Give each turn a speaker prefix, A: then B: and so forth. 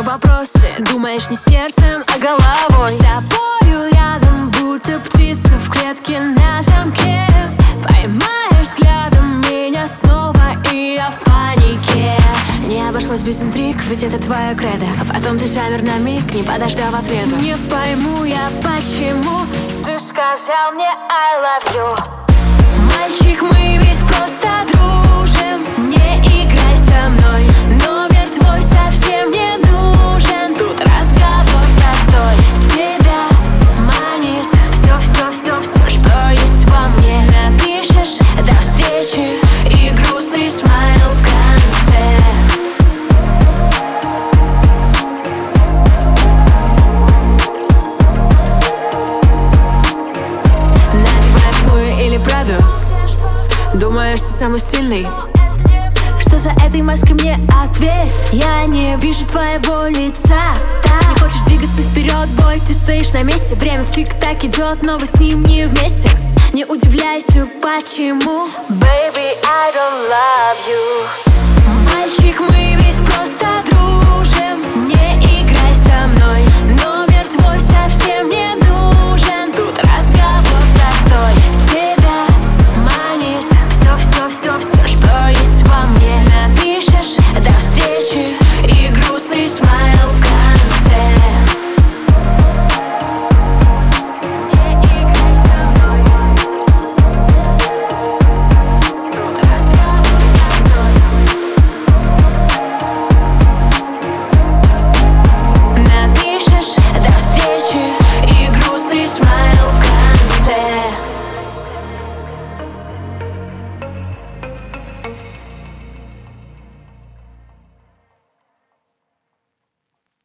A: вопросы. Думаешь не сердцем, а головой. С тобою рядом, будто птица в клетке на замке. Поймаешь взглядом меня снова, и я в панике. Не обошлось без интриг, ведь это твое кредо. А потом ты замер на миг, не подождав ответа. Не пойму я, почему ты сказал мне I love you. Мальчик, мы ведь просто дружим. Не играй со мной, номер твой совсем не нужен. Тут разговор простой. Тебя манит все, что есть во мне. Напишешь до встречи и грустный смайл в конце. Надеваешь Луи или Праду, думаешь, ты самый сильный. Что за этой маской, мне ответь. Я не вижу твоего лица. Не хочешь двигаться вперед, бой, ты стоишь на месте. Время тик-так идет, но вы с ним не вместе. Не удивляйся, почему. Baby, I don't love you. Мальчик, мы